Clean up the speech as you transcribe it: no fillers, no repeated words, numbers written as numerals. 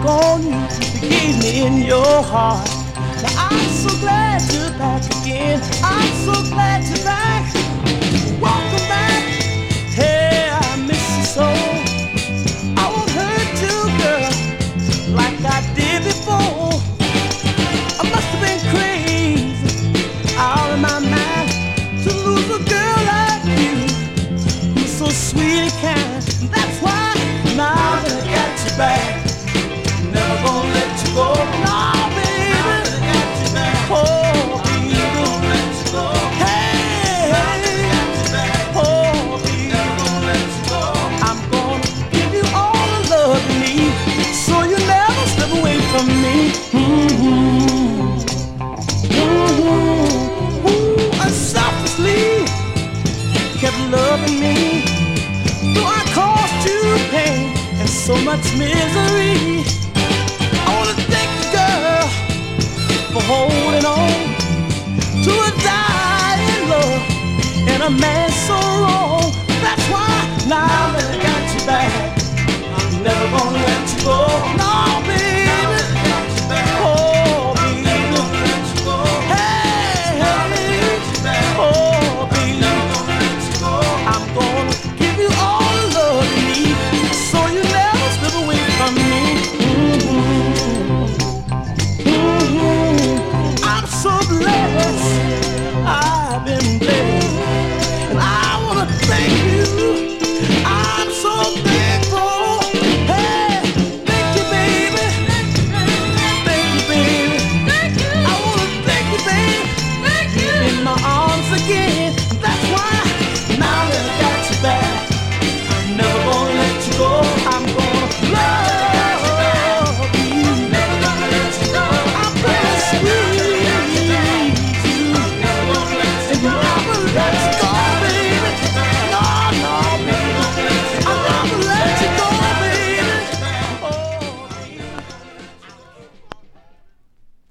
back on you. You gave me in your heart. Now I'm so glad you're back again. I'm so glad you're back. Welcome back. Hey, I miss you so. I won't hurt you, girl, like I did before. I must have been crazy, out of my mind, to lose a girl like you, who's so sweet and kind. That's why now that I got you back, never gonna let you go. No, baby, now that I got you back, oh baby, never gonna let you go. Hey, now that I got you back, oh baby, never gonna let you go. I'm gonna give you all the love you need, so you never slip away from me. Unselfishly kept loving me, though I caused you pain and so much misery. I wanna thank you, girl, for holding on to a dying love and a man so wrong. That's why now that I got you back, I'm never gonna